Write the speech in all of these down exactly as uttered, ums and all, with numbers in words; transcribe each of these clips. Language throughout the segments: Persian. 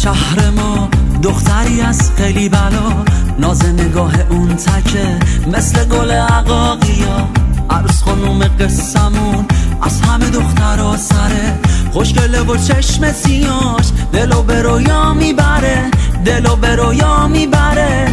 شهر ما دختری از خیلی بلا، ناز نگاه اون تکه مثل گل عقاقیا. عروس خانوم قصمون از همه دخترها سره، خوشگله و چشم سیاش دلو به رویا میبره، دلو به رویا میبره.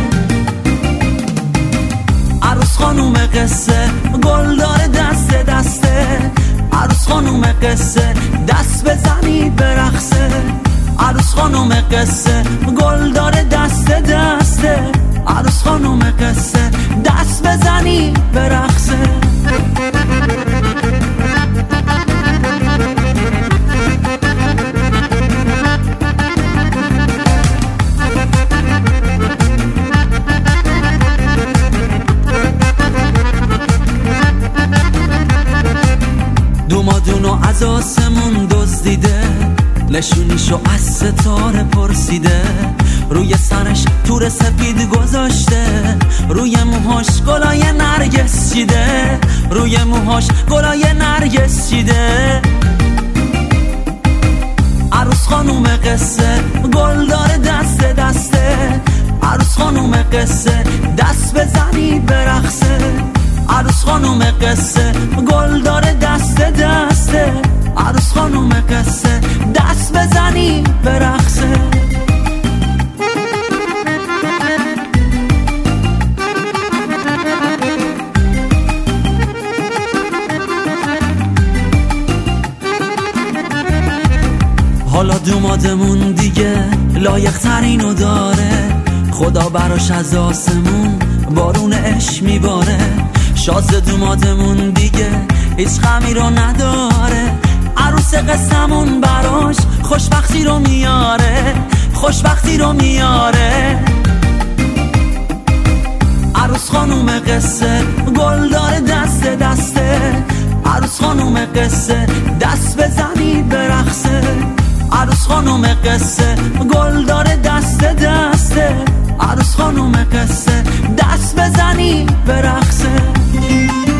عروس خانوم قصه گل داره دست دسته، عروس خانوم قصه دست بزنید برقصه. عروس خانوم قصه گل داره دست دسته، عروس خانوم قصه دست بزنید برقصه. دومادونو از آسمون دزدیده، نشونیشو از ستاره پرسیده. روی سرش تور سفید گذاشته، روی موهاش گلای نرگس چیده، روی موهاش گلای نرگس چیده. عروس خانوم قصه گل داره دست دسته، عروس خانوم قصه دست بزنید برقصه. عروس خانوم قصه گل داره دست دسته، عروس خانوم قصه دست بزنید برقصه. حالا دومادمون دیگه لایق ترینو داره، خدا براش از آسمون بارون عشق میباره. شازده دومادمون دیگه هیچ غمی رو نداره، عروس قصمون براش خوشبختی رو میاره، خوشبختی رو میاره. عروس خانوم قصه گل داره دست دسته، عروس خانوم قصه دست بزنید برقصه. عروس خانوم قصه گل داره دست دسته، عروس خانوم قصه دست بزنید برقصه.